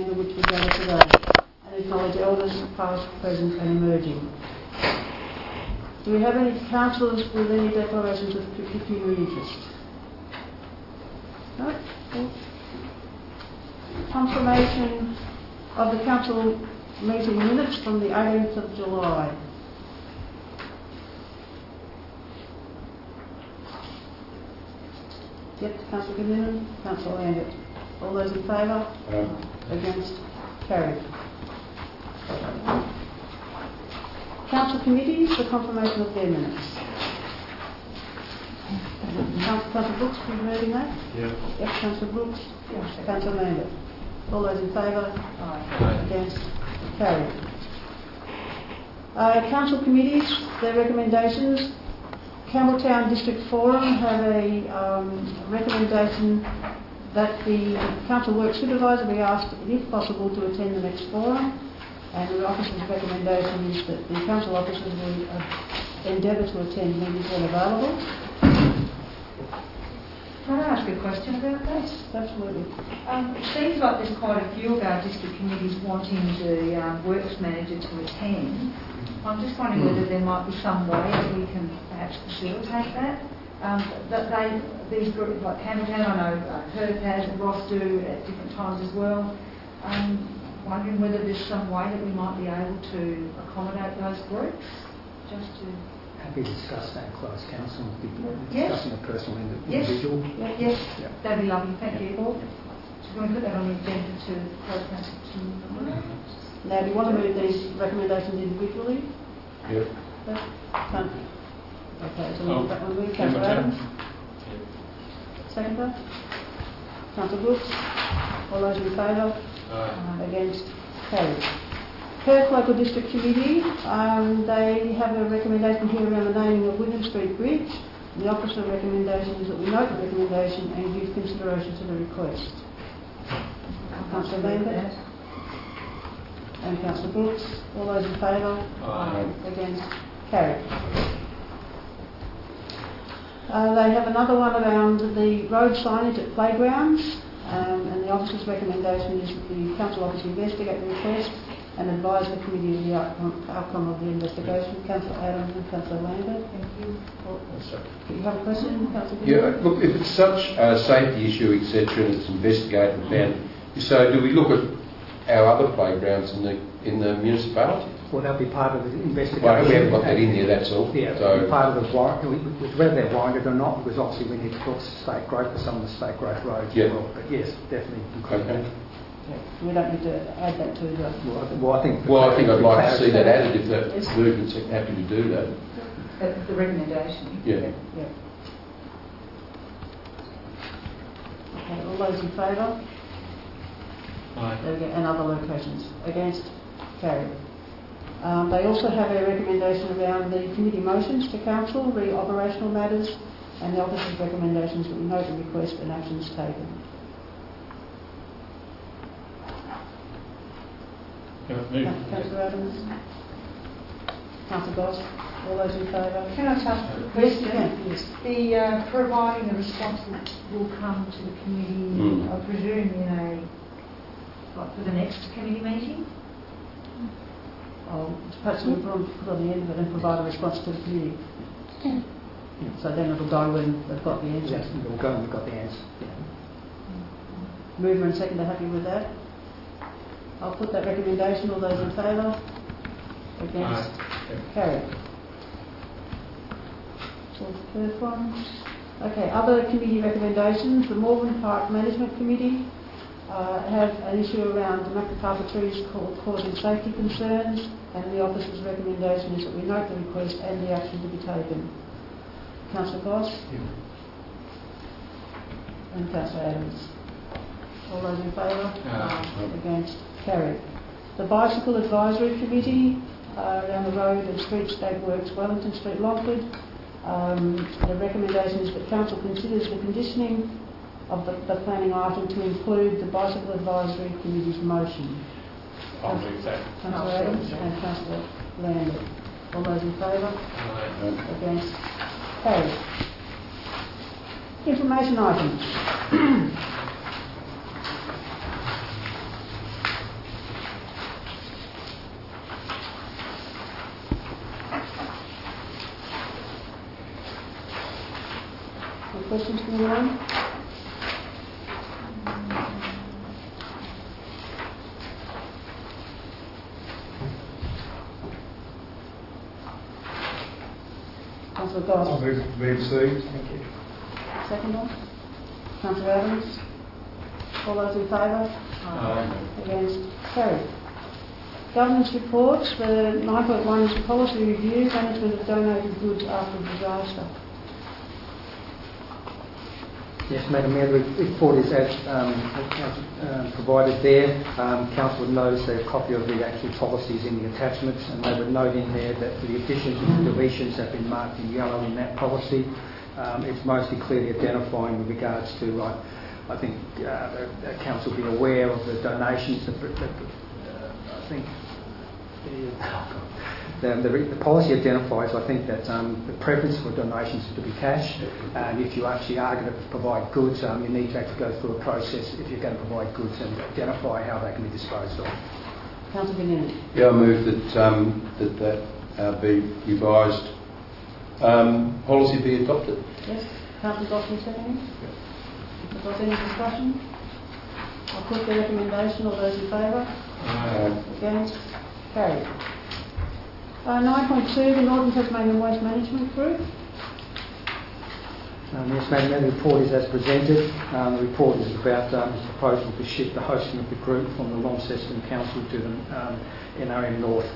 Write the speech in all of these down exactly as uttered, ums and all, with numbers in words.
meeting of which we gather today, and acknowledge elders past, present and emerging. Do we have any councillors with any declarations of particular interest? No? Confirmation of the council meeting minutes from the eighteenth of July. Yep, Councillor Gimlin, Councillor Lambert. All those in favour? Um, Against? Carried. Council committees, the confirmation of their minutes. Councillor Brooks, are you reading that? yeah. Yep, Councillor Brooks. Yes. Councillor Lambert. All those in favour? Aye. Against? Carried. Uh, council committees, their recommendations. Campbelltown District Forum have a um, recommendation that the council work supervisor be asked, if possible, to attend the next forum, and the officer's recommendation is that the council officers will uh, endeavour to attend meetings when available. Can I ask a question about that? Yes, absolutely. Um, it seems like there's quite a few of our district committees wanting the um, works manager to attend. I'm just wondering whether there might be some way that we can perhaps facilitate that. Um, that they, these groups like Campbelltown, I know uh, Perth has, and Ross do at different times as well. Um, wondering whether there's some way that we might be able to accommodate those groups, just to. Happy to discuss that in closed council with people Yes. discussing a personal Yes. individual. Yes, yes. Yeah. That'd be lovely. Thank you. So we're going to put that on the agenda to close council tomorrow. Now, do you want to move these recommendations individually? Yep. Yes. Can't. Okay, so Oh, we'll that one move. Councillor Adams. Seconder. Councillor Brooks. All those in favour? Aye. Against? Carried. Perth Local District Committee, um, they have a recommendation here around the naming of William Street Bridge. The officer recommendation is that we note the recommendation and give consideration to the request. Councillor Lambert and Councillor Brooks. All those in favour? Aye. Against? Carried. Uh, they have another one around the road signage at playgrounds, um, and the officer's recommendation is that the council office investigate the request and advise the committee of the outcome, outcome of the investigation. Councillor Adams and Councillor Lambert. Thank you. Do you have a question, Councillor? Yeah, look, if it's such a safety issue, et cetera, and it's investigated and found, so do we look at our other playgrounds in the in the municipality? Well, that'll be part of the investigation. Well, we haven't got that in there, that's all. Yeah, so part of the warrant, whether they're warranted or not, because obviously we need to talk state growth for some of the state growth roads yeah. as well. But yes, definitely. Okay. We don't need to add that to the... Well, I, well, I think... Well, I think I'd like to see that added if the yes. movement's happy to do that. Uh, the recommendation. Yeah. Yeah. Okay, all those in favour? Aye. There we go, and other locations. Against? Carried. Um, they also have a recommendation around the committee motions to council, re operational matters, and the officer's recommendations that we note the request and actions taken. Councillor Adams? Councillor Goss? All those in favour? Can I just ask a Yes, question? you can. Yes. The uh, providing the response will come to the committee, Mm. I presume, in a like for the next committee meeting. Oh, perhaps we put on, put on the end of it and provide a response to the committee. Yeah. So then it'll go when they've got the answer. Yes, we'll go and we've got the answer. Yeah. Mover and seconder happy with that? I'll put that recommendation. All those in favour? Against? Aye. Carried. So the first one. Okay, other committee recommendations. The Morven Park Management Committee uh, have an issue around the Macapapa trees causing safety concerns, and the officer's recommendation is that we note the request and the action to be taken. Councillor Goss? Yeah. And Councillor Adams. All those in favour? Aye. Against? Carried. The Bicycle Advisory Committee uh, around the road and streetscape works, Wellington Street, Longford. Um, the recommendation is that Council considers the conditioning of the, the planning item to include the Bicycle Advisory Committee's motion. I'll move that. Councillor Adams and Councillor Lambert. All those in favour? Aye. Against? Carried. Information items. questions from anyone? Councillor Goss. I'll move to be received. Thank you. Second one. Councillor Adams. All those in favour? Aye. Against? Carried. Governance reports. The nine point one is the policy review, management of donated goods after disaster. Yes, Madam Mayor, the report is as, um, as um, provided there. Um, Council would notice a copy of the actual policies in the attachments, and they would note in there that the additions and deletions have been marked in yellow in that policy. Um, it's mostly clearly identifying with regards to, uh, I think, uh, the, the Council will be aware of the donations. That, that, uh, I think the, the, the, the policy identifies, I think, that um, the preference for donations is to be cash, and if you actually are going to provide goods, um, you need to actually go through a process if you're going to provide goods and identify how they can be disposed of. Councillor Benini. Yeah, I move that um, that, that uh, be revised um, policy be adopted. Yes. Councillor Goss seconding. If there's any discussion, I'll put the recommendation. All those in favour? Uh, Against? Carried. Uh, nine point two, the Northern Tasmanian Waste Management Group. Um, yes, Madam Mayor, the report is as presented. Um, the report is about um, the proposal to shift the hosting of the group from the Launceston Council to the um, N R M North.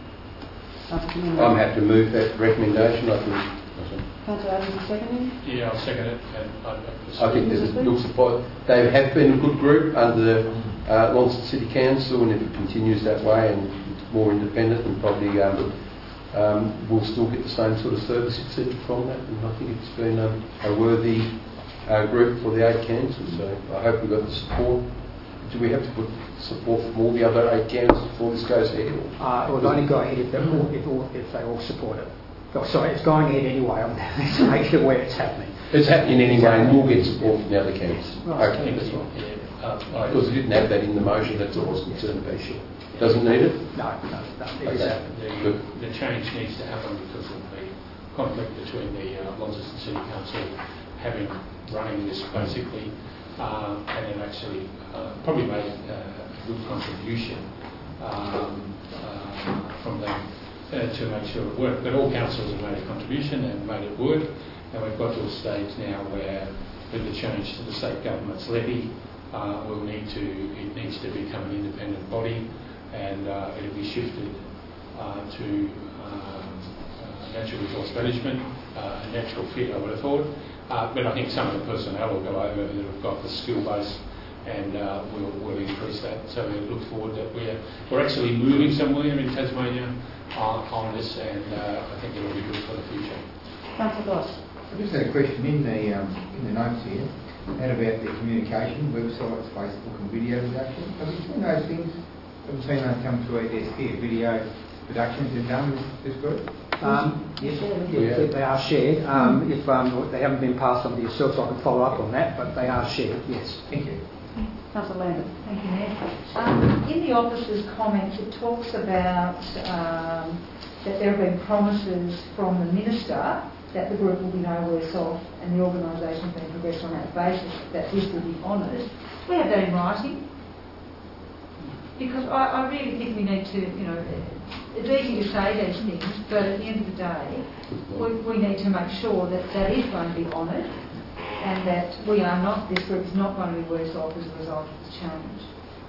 I'm happy to move that recommendation. I think. Councillor Adams is seconding. Yeah, I'll second it. And I, I think there's a good support. They have been a good group under the uh, Launceston City Council, and if it continues that way and it's more independent, and probably um, um, we'll still get the same sort of service, et cetera from that. And I think it's been um, a worthy uh, group for the eight councils. So I hope we've got the support. Do we have to put support from all the other eight councils before this goes ahead? Uh, it will only go ahead if, all, if, all, if they all support it. Oh, sorry, it's going ahead anyway. I'm let's make it where it's happening. It's happening anyway, and we'll get support from the other councils. Right. Okay, that's right. Uh, because we didn't have that in the motion, that's all I was concerned about. Doesn't need it? No, no, no. It is Okay. happening. the, the change needs to happen because of the conflict between the uh, Launceston City Council having running this basically, um, and then actually uh, probably made uh, a good contribution um, uh, from them. Uh, to make sure it worked. But all councils have made a contribution and made it work, and we've got to a stage now where with the change to the state government's levy, uh, we'll need to, it needs to become an independent body, and uh, it'll be shifted uh, to uh, uh, natural resource management, uh, a natural fit I would have thought, uh, but I think some of the personnel will go over that have got the skill base, and uh, we'll, we'll increase that. So we look forward that we're, we're actually moving somewhere in Tasmania on, on this, and uh, I think it'll be good for the future. Councillor Goss. I just had a question in the um, in the notes here. How about the communication, websites, Facebook and video production? Have you seen those things? Have you seen those come through our desk here? Video productions have done with this group? Um, yes, Yeah. they are shared. Um, if um, they haven't been passed on to yourself, so I can follow up on that, but they are shared, yes. Thank you. Councillor Lambert. Thank you, Mayor. Um, in the officer's comments, it talks about um, that there have been promises from the Minister that the group will be no worse off, and the organisation has been progressed on that basis, that this will be honoured. Do we have that in writing? Because I, I really think we need to, you know, it's easy to say these things, but at the end of the day, we, we need to make sure that that is going to be honoured, and that we are not, this group is not going to be worse off as a result of this change.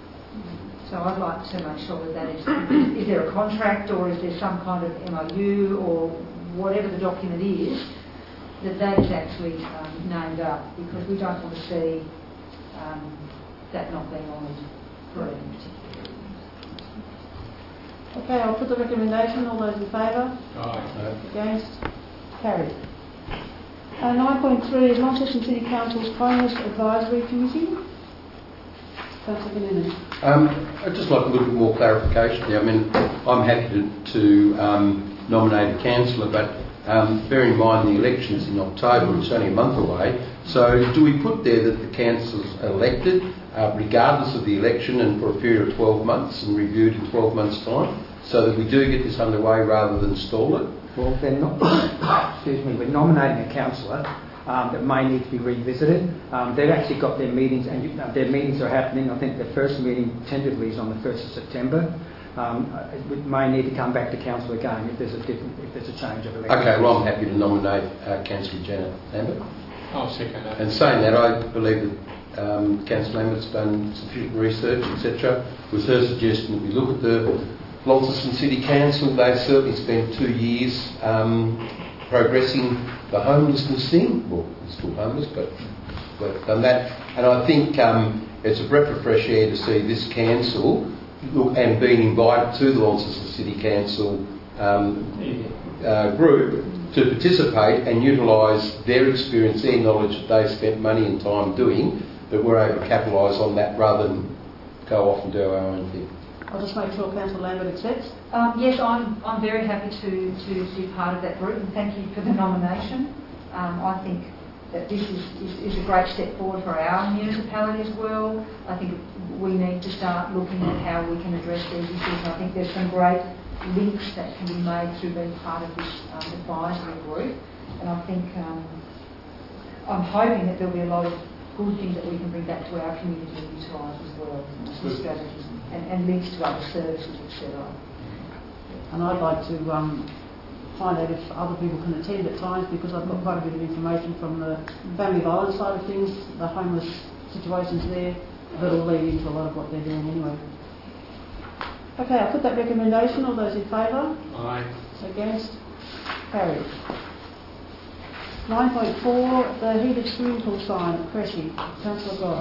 So I'd like to make sure that that is, is there a contract, or is there some kind of M O U, or whatever the document is, that that is actually um, named up, because we don't want to see um, that not being honoured for any particular reason. Okay, I'll put the recommendation. All those in favour? Aye. Against? Carried. Uh, nine point three is Launceston City Council's Homeless Advisory Committee. Councillor Benini. Um, I'd just like a little bit more clarification there. I mean, I'm happy to, to um, nominate a councillor, but um, bear in mind the election's in October, it's only a month away. So do we put there that the council's elected uh, regardless of the election and for a period of twelve months and reviewed in twelve months' time, so that we do get this underway rather than stall it? Well, they're not, excuse me, we're nominating a councillor, um, that may need to be revisited. Um, they've actually got their meetings, and you, uh, their meetings are happening. I think the first meeting tentatively is on the first of September. Um, it may need to come back to council again if there's a different, if there's a change of election. Okay, well, I'm happy to nominate uh, Councillor Janet Lambert. I'll second that. And saying that, I believe that um, Councillor Lambert's done sufficient research, et cetera. With her suggestion that we look at the Launceston City Council, they've certainly spent two years um, progressing the homelessness thing. Well, it's still homeless, but they've done that. And I think um, it's a breath of fresh air to see this council look, and being invited to the Launceston City Council um, uh, group to participate and utilise their experience, their knowledge that they've spent money and time doing, that we're able to capitalise on that rather than go off and do our own thing. I'll just make sure Councillor Lambert accepts. Um, yes, I'm, I'm very happy to, to be part of that group, and thank you for the nomination. Um, I think that this is, is, is a great step forward for our municipality as well. I think we need to start looking at how we can address these issues. I think there's some great links that can be made through being part of this um, advisory group, and I think um, I'm hoping that there'll be a lot of good things that we can bring back to our community and utilise as well, some strategies and, and links to other services, et cetera. And I'd like to um, find out if other people can attend at times, because I've got quite a bit of information from the family violence side of things, the homeless situations there, that'll lead into a lot of what they're doing anyway. Okay, I'll put that recommendation. All those in favour? Aye. Against? Carried. nine point four, the heated swimming pool sign at Cressy. Councillor Goss.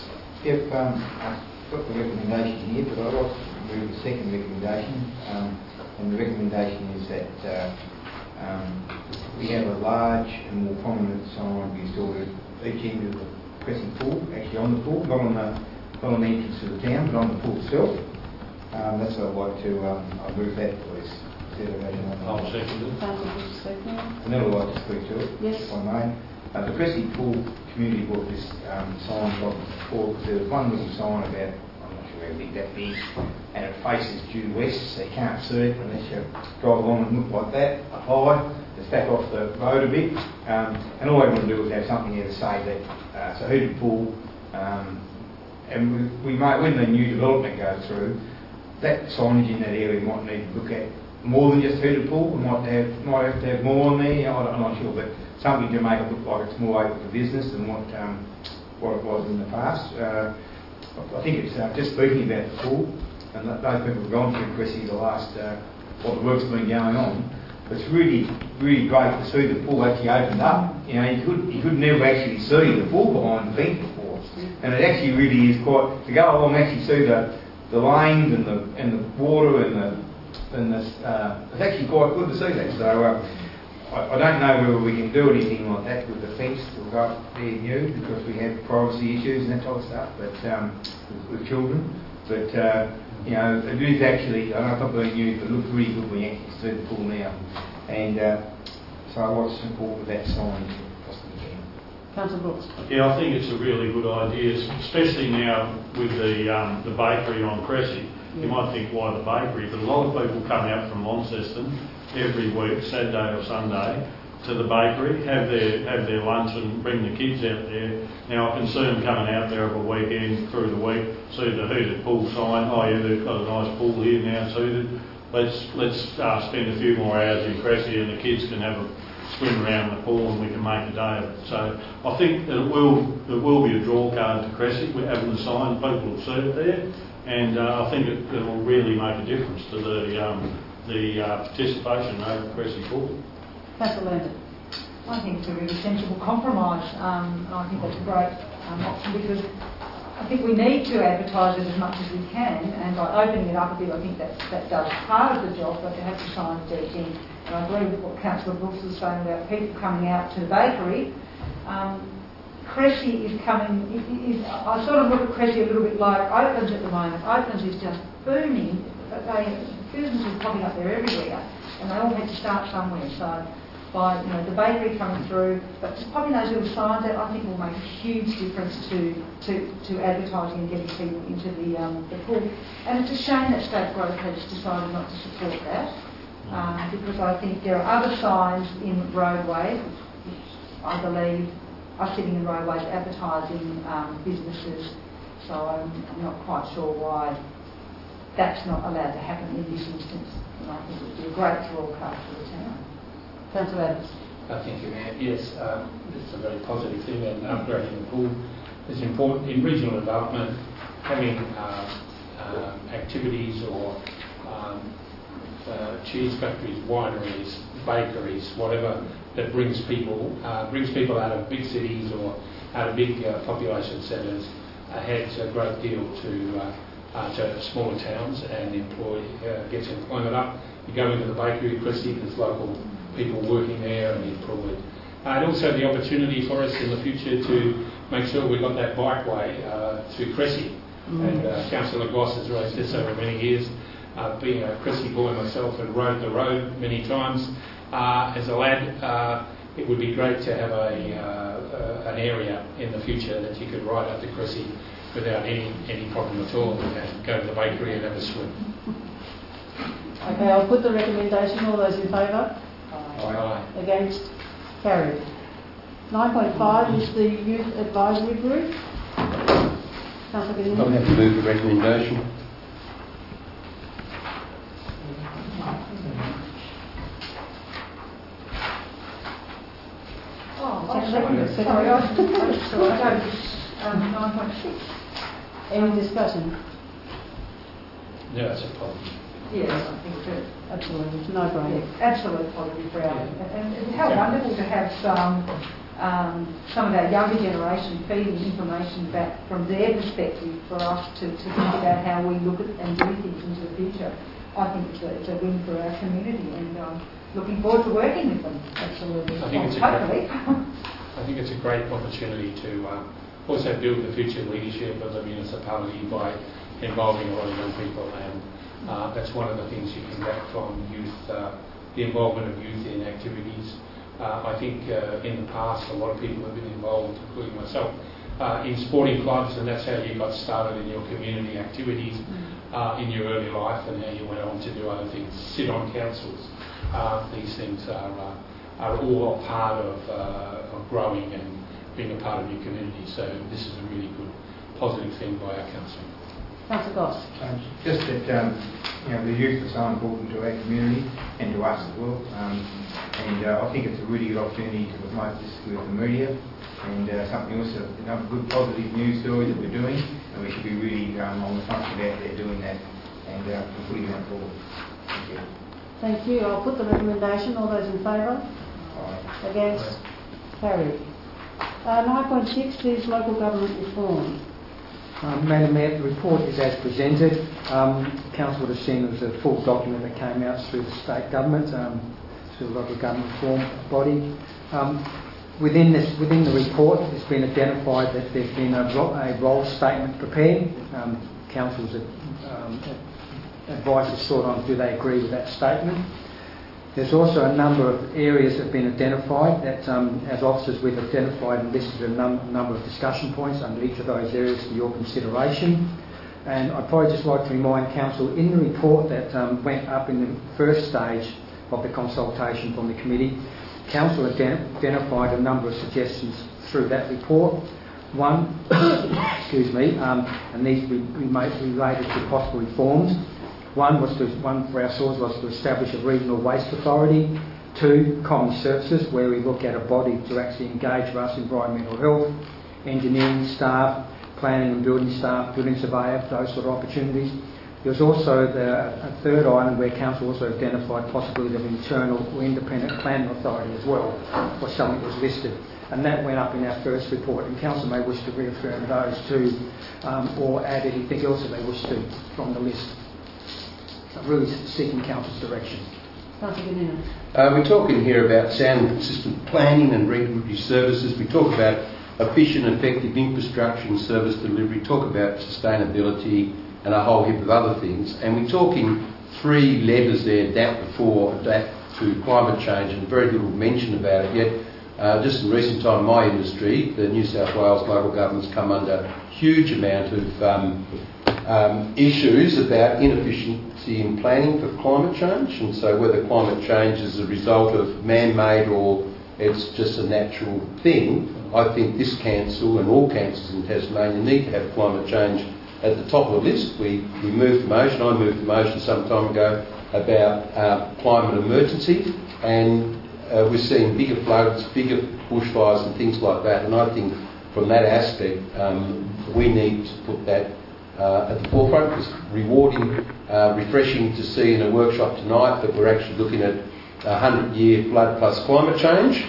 Yep, um, I've got the recommendation here, but I'd like to move the second recommendation. Um, and the recommendation is that uh, um, we have a large and more prominent sign be installed at each end of the Cressy pool, actually on the pool, not on the, not on the entrance to the town, but on the pool itself. Um, that's what I'd like to um, I'll move that, please. I'll second it. Councillor Bush, second. And then I'd like to speak to it, Yes. if I may. Uh, the Cressy Pool community bought this um, sign from before, because there was one little sign about, I'm not sure how big that big, and it faces due west, so you can't see it unless you drive along and look like that, up high. It's back off the road a bit. Um, and all I want to do is have something there to say that uh, it's a heated pool, um, and we, we might, when the new development goes through, that signage in that area might need to look at more than just heated pool. We might have might have to have more on there. I'm not sure, but something to make it look like it's more open for business than what um, what it was in the past. Uh, I think it's uh, just speaking about the pool, and those people have gone through Cressy the last uh, while the work's been going on. It's really really great to see the pool actually opened up. You know, you could you could never actually see the pool behind the fence before, and it actually really is quite to go along and actually see the the lanes and the and the water and the and the uh, it's actually quite good to see that. So uh, I, I don't know whether we can do anything like that with the fence to go up there new, because we have privacy issues and that type of stuff. But um, with, with children, but uh, you know, it is actually, I know it's not being used, but it looks really good when you actually see the pool now. And uh, so I like to support with that sign. Councillor Brooks. Yeah, I think it's a really good idea, especially now with the um, the bakery on Cressy. Yeah. You might think, why the bakery? But a lot of people come out from Launceston every week, Saturday or Sunday, to the bakery, have their have their lunch and bring the kids out there. Now I can see them coming out there of a weekend through the week, see the heated pool sign. Oh yeah, they've got a nice pool here now, it's heated. Let's let's uh, spend a few more hours in Cressy, and the kids can have a swim around the pool and we can make a day of it. So I think that it will it will be a draw card to Cressy. We're having the sign, people will see it there, and uh, I think it, it will really make a difference to the um, the uh, participation over Cressy pool. Councillor Lambert. I think it's a really sensible compromise. Um, I think that's a great um, option, because I think we need to advertise it as much as we can, and by opening it up a bit, I think that that does part of the job, but to have the signs dead in. And I agree with what Councillor Brooks was saying about people coming out to the bakery. Um, Cressy is coming, is, is, I sort of look at Cressy a little bit like Oaklands at the moment. Oaklands is just booming, but they, businesses popping up there everywhere, and they all had to start somewhere. So by you know the bakery coming through, but just popping those little signs out, I think will make a huge difference to to, to advertising and getting people into the um, the pool. And it's a shame that State Growth has decided not to support that. Um, because I think there are other signs in roadways, which I believe, are sitting in roadways advertising um, businesses. So I'm, I'm not quite sure why that's not allowed to happen in this instance. And I think it would be a great draw card for the town. Councillor Adams. Uh, thank you, Mayor. Yes, um, it's a very positive thing, and upgrading the pool is important in regional development. Having uh, uh, activities or um, uh, cheese factories, wineries, bakeries, whatever that brings people uh, brings people out of big cities or out of big uh, population centres adds a great deal to uh, uh, to smaller towns and employ uh, gets employment up. You go into the bakery at Cressy, there's local people working there and employed. Uh, and also the opportunity for us in the future to make sure we've got that bikeway uh, to Cressy. Mm. And uh, Councillor Goss has raised this over many years. Uh, being a Cressy boy myself and rode the road many times uh, as a lad, uh, it would be great to have a, uh, uh, an area in the future that you could ride up to Cressy without any, any problem at all and go to the bakery and have a swim. Okay, I'll put the recommendation. All those in favour? Aye. Against? Carried. nine point five is the Youth Advisory Group. Councillor Gideon. I'll have to move the recommendation. Oh, oh sorry, sorry, I just saw I go to um, nine point six. Any discussion? No, that's a problem. Yes, I think that Absolutely, it's no brainer. absolute positive for our, and and how wonderful to have some um, some of our younger generation feeding information back from their perspective for us to, to think about how we look at and do things into the future. I think it's a, it's a win for our community, and um, looking forward to working with them. Absolutely. I think it's a Hopefully. I think it's a great opportunity to um, also build the future leadership of the municipality by involving a lot of young people, and uh, that's one of the things you can get from youth, uh, the involvement of youth in activities. Uh, I think uh, in the past a lot of people have been involved, including myself, uh, in sporting clubs, and that's how you got started in your community activities uh, in your early life, and how you went on to do other things, sit on councils. Uh, these things are, uh, are all a part of, uh, of growing and being a part of your community, so this is a really good positive thing by our council. Councillor Goss. Um, just that um, you know, the youth are so important to our community and to us as well, um, and uh, I think it's a really good opportunity to promote this with the media, and uh, something else, another good positive news story that we're doing, and we should be really um, on the front of that, they're doing that, and uh, we're putting that forward. Thank you. Thank you. I'll put the recommendation. All those in favour? Aye. Against? Carried. Uh, nine point six is local government reform. Um, Madam Mayor, the report is as presented. Um, Council would have seen it was a full document that came out through the state government, um, through the local government reform body. Um, within this, within the report, it's been identified that there's been a, ro- a role statement prepared. Um, Council's um, advice is sought on, do they agree with that statement? There's also a number of areas that have been identified that, um, as officers, we've identified and listed a num- number of discussion points under each of those areas for your consideration. And I'd probably just like to remind Council, in the report that um, went up in the first stage of the consultation from the committee, Council ident- identified a number of suggestions through that report. One, excuse me, um, and these we, we made related to possible reforms. One was to, one for ourselves was to establish a regional waste authority. Two, common services, where we look at a body to actually engage with us, environmental health, engineering staff, planning and building staff, building surveyor, those sort of opportunities. There was also the, a third item where Council also identified possibility of internal or independent planning authority as well, or something that was listed. And that went up in our first report, and Council may wish to reaffirm those two um, or add anything else that they wish to from the list. Really seeking Council's direction. Uh, we're talking here about sound and consistent planning and regulatory services. We talk about efficient and effective infrastructure and service delivery, talk about sustainability and a whole heap of other things. And we're talking three letters there, adapt before, adapt to climate change, and very little mention about it yet. Uh, just in recent time in my industry, the New South Wales local government's come under a huge amount of um, um, issues about inefficiency in planning for climate change, and so whether climate change is a result of man-made or it's just a natural thing. I think this council and all councils in Tasmania need to have climate change at the top of the list. We, we moved the motion, I moved the motion some time ago about uh, climate emergency, and uh, we're seeing bigger floods, bigger bushfires and things like that, and I think from that aspect um, we need to put that uh, at the forefront. It's rewarding, uh, refreshing to see in a workshop tonight that we're actually looking at a hundred year flood plus climate change,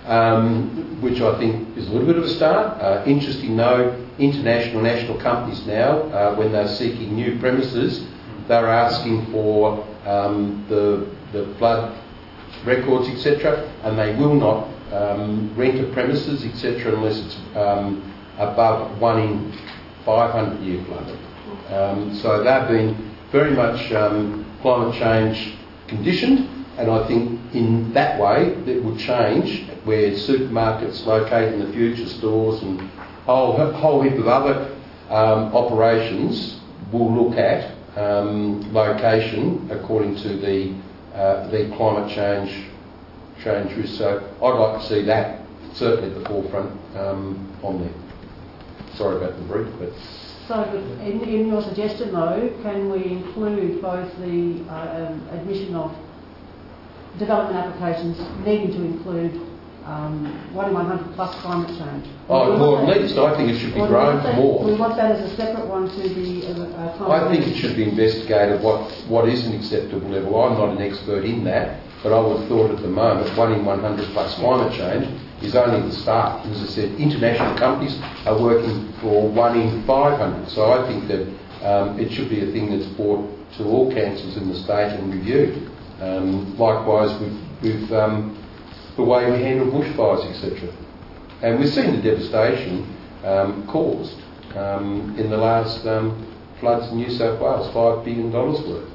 um, which I think is a little bit of a start. Uh, interesting though, international, national companies now, uh, when they're seeking new premises, they're asking for um, the, the flood records, et cetera, and they will not um, rent a premises, et cetera, unless it's um, above one in five hundred year flood. Um, so they've been very much um, climate change conditioned, and I think in that way it will change where supermarkets locate in the future, stores and a whole, whole heap of other um, operations will look at um, location according to the uh, the climate change change risk. So I'd like to see that certainly at the forefront um, on there. Sorry about the brief, but So in, in your suggestion though, can we include both the uh, um, admission of development applications needing to include um, one in one hundred plus climate change? Oh, well, at least I think it should be Or grown we want that- more. We want that as a separate one to the uh, uh, climate I think it should be investigated what, what is an acceptable level. I'm not an expert in that, but I would have thought at the moment one in one hundred plus climate change is only the start. As I said, international companies are working for one in five hundred. So I think that um, it should be a thing that's brought to all councils in the state and reviewed. Um, likewise with, with um, the way we handle bushfires, et cetera. And we've seen the devastation um, caused um, in the last um, floods in New South Wales, five billion dollars worth.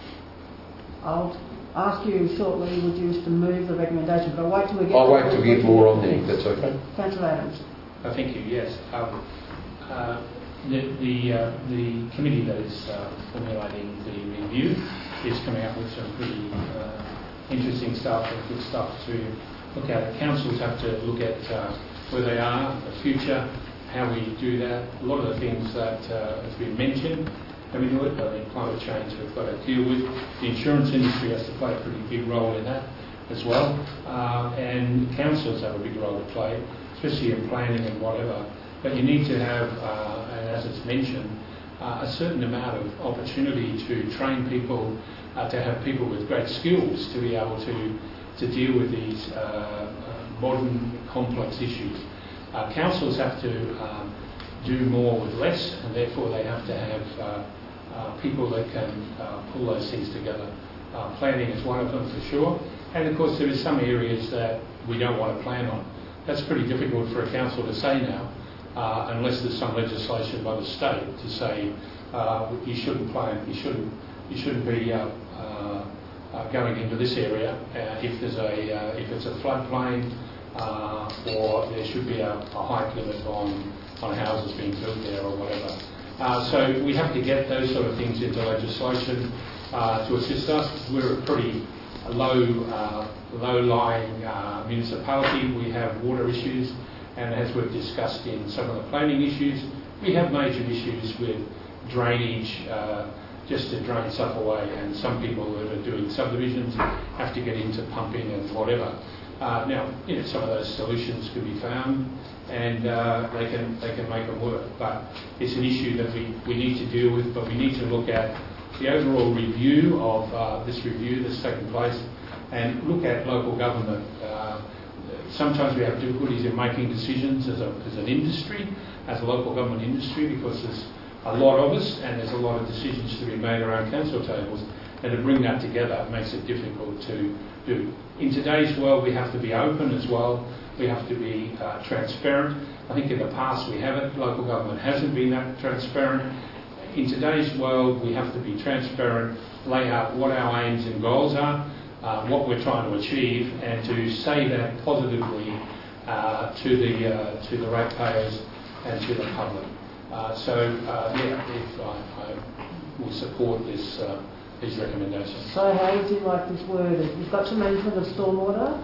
I'll ask you shortly, would you wish to move the recommendation, but I'll wait till we get... I'll wait till we get more on there, if that's okay. Councillor Adams. Uh, thank you, yes. Um, uh, the the, uh, the committee that is uh, formulating the review is coming up with some pretty uh, interesting stuff and good stuff to look at. Councils have to look at uh, where they are, the future, how we do that. A lot of the things that uh, have been mentioned, and we do it, I think climate change we've got to deal with. The insurance industry has to play a pretty big role in that as well, uh, and councils have a big role to play, especially in planning and whatever. But you need to have, uh, and as it's mentioned, uh, a certain amount of opportunity to train people, uh, to have people with great skills to be able to, to deal with these uh, uh, modern complex issues. Uh, councils have to um, do more with less, and therefore they have to have uh, uh, people that can uh, pull those things together. Uh, planning is one of them for sure, and of course there is some areas that we don't want to plan on. That's pretty difficult for a council to say now, uh, unless there's some legislation by the state to say uh, you shouldn't plan, you shouldn't, you shouldn't be uh, uh, uh, going into this area uh, if there's a uh, if it's a floodplain, uh, or there should be a, a height limit on on houses being built there or whatever. Uh, so we have to get those sort of things into legislation uh, to assist us. We're a pretty low, uh, low-lying uh, municipality. We have water issues, and as we've discussed in some of the planning issues, we have major issues with drainage, uh, just to drain stuff away, and some people that are doing subdivisions have to get into pumping and whatever. Uh, now, you know, some of those solutions can be found, and uh, they can they can make them work. But it's an issue that we, we need to deal with. But we need to look at the overall review of uh, this review that's taken place, and look at local government. Uh, sometimes we have difficulties in making decisions as, a, as an industry, as a local government industry, because there's a lot of us, and there's a lot of decisions to be made around council tables. And to bring that together makes it difficult to do. In today's world, we have to be open as well. We have to be uh, transparent. I think in the past we haven't. Local government hasn't been that transparent. In today's world, we have to be transparent, lay out what our aims and goals are, uh, what we're trying to achieve, and to say that positively uh, to the uh, to the ratepayers and to the public. Uh, so, uh, yeah, if I, I will support this. Uh, These recommendations. So how would you like this worded? You've got to mention of stormwater,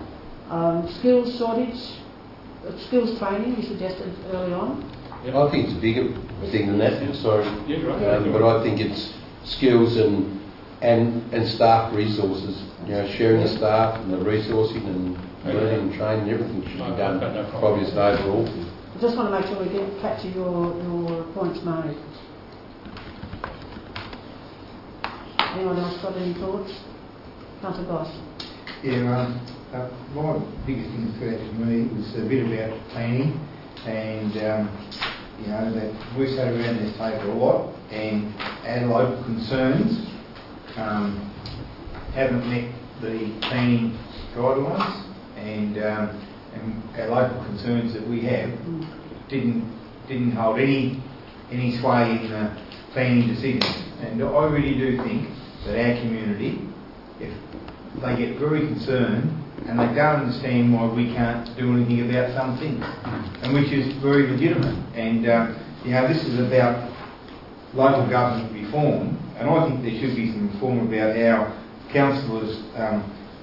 Um, skills shortage, uh, skills training you suggested early on. I think it's a bigger thing than that. Sorry, Yeah, right. um, but I think it's skills and and and staff resources. You know, sharing the staff and the resourcing and learning and training, everything should be done. Probably as an overall thing. I just want to make sure we get capture your your points made. Anyone else got any thoughts? Councillor Goss. Yeah, um, uh, my biggest thing that stood out to me was a bit about planning, and um, you know that we've sat around this table a lot, and our local concerns um, haven't met the planning guidelines, and, um, and our local concerns that we have didn't didn't hold any any sway in the planning decisions. And I really do think that our community, if they get very concerned and they don't understand why we can't do anything about some things, and which is very legitimate. And um, you know, this is about local government reform, and I think there should be some reform about how councillors, um,